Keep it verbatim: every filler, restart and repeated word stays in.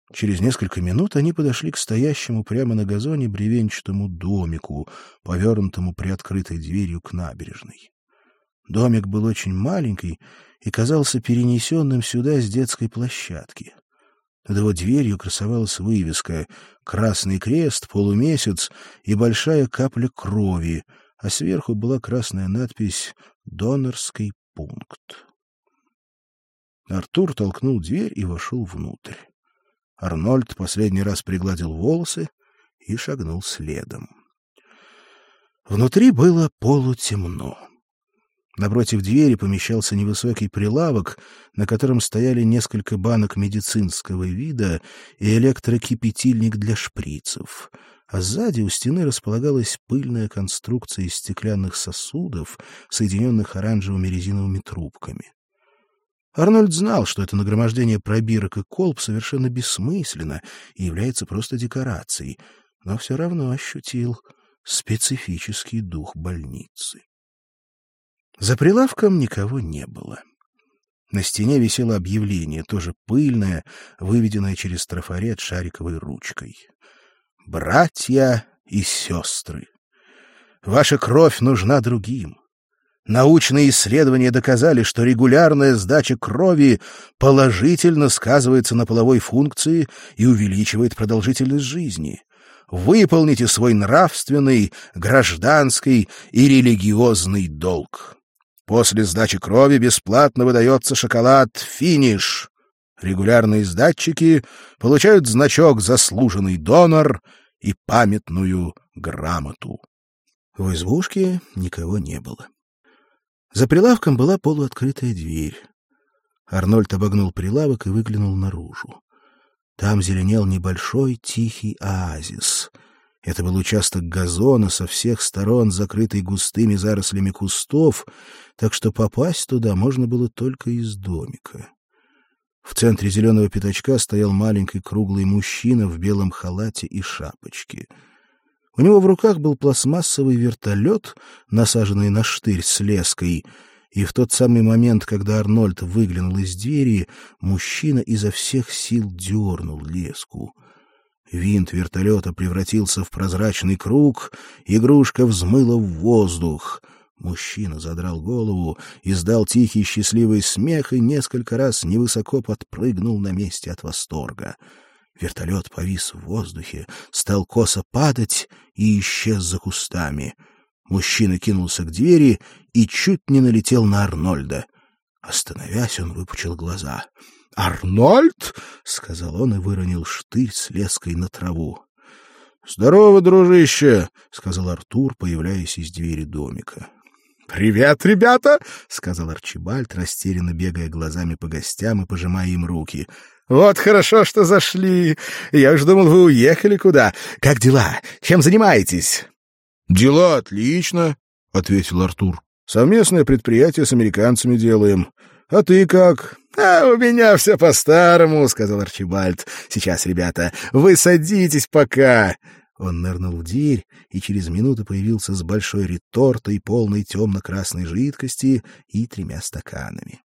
Через несколько минут они подошли к стоящему прямо на газоне бревенчатому домику, повернутому приоткрытой дверью к набережной. Домик был очень маленький и казался перенесенным сюда с детской площадки. Над его дверью красовалась вывеска «Красный крест», «Полумесяц» и большая капля крови, а сверху была красная надпись «Донорский пункт». Артур толкнул дверь и вошел внутрь. Арнольд последний раз пригладил волосы и шагнул следом. Внутри было полутемно. Напротив двери помещался невысокий прилавок, на котором стояли несколько банок медицинского вида и электрокипятильник для шприцев, а сзади у стены располагалась пыльная конструкция из стеклянных сосудов, соединенных оранжевыми резиновыми трубками. Арнольд знал, что это нагромождение пробирок и колб совершенно бессмысленно и является просто декорацией, но все равно ощутил специфический дух больницы. За прилавком никого не было. На стене висело объявление, тоже пыльное, выведенное через трафарет шариковой ручкой. «Братья и сестры, ваша кровь нужна другим. Научные исследования доказали, что регулярная сдача крови положительно сказывается на половой функции и увеличивает продолжительность жизни. Выполните свой нравственный, гражданский и религиозный долг. После сдачи крови бесплатно выдается шоколад «Финиш». Регулярные сдатчики получают значок «Заслуженный донор» и памятную грамоту. В избушке никого не было. За прилавком была полуоткрытая дверь. Арнольд обогнул прилавок и выглянул наружу. Там зеленел небольшой тихий оазис. Это был участок газона, со всех сторон закрытый густыми зарослями кустов, так что попасть туда можно было только из домика. В центре зеленого пятачка стоял маленький круглый мужчина в белом халате и шапочке. У него в руках был пластмассовый вертолет, насаженный на штырь с леской, и в тот самый момент, когда Арнольд выглянул из двери, мужчина изо всех сил дернул леску. Винт вертолета превратился в прозрачный круг, игрушка взмыла в воздух. Мужчина задрал голову, издал тихий счастливый смех и несколько раз невысоко подпрыгнул на месте от восторга. Вертолет повис в воздухе, стал косо падать и исчез за кустами. Мужчина кинулся к двери и чуть не налетел на Арнольда. Остановясь, он выпучил глаза. «Арнольд!» — сказал он и выронил штырь с леской на траву. «Здорово, дружище!» — сказал Артур, появляясь из двери домика. «Привет, ребята!» — сказал Арчибальд, растерянно бегая глазами по гостям и пожимая им руки. «Вот хорошо, что зашли. Я уж думал, вы уехали куда. Как дела? Чем занимаетесь?» «Дела отлично», — ответил Артур. «Совместное предприятие с американцами делаем. А ты как?» «А у меня все по-старому», — сказал Арчибальд. «Сейчас, ребята, вы садитесь пока». Он нырнул в дверь и через минуту появился с большой ретортой, полной темно-красной жидкости, и тремя стаканами.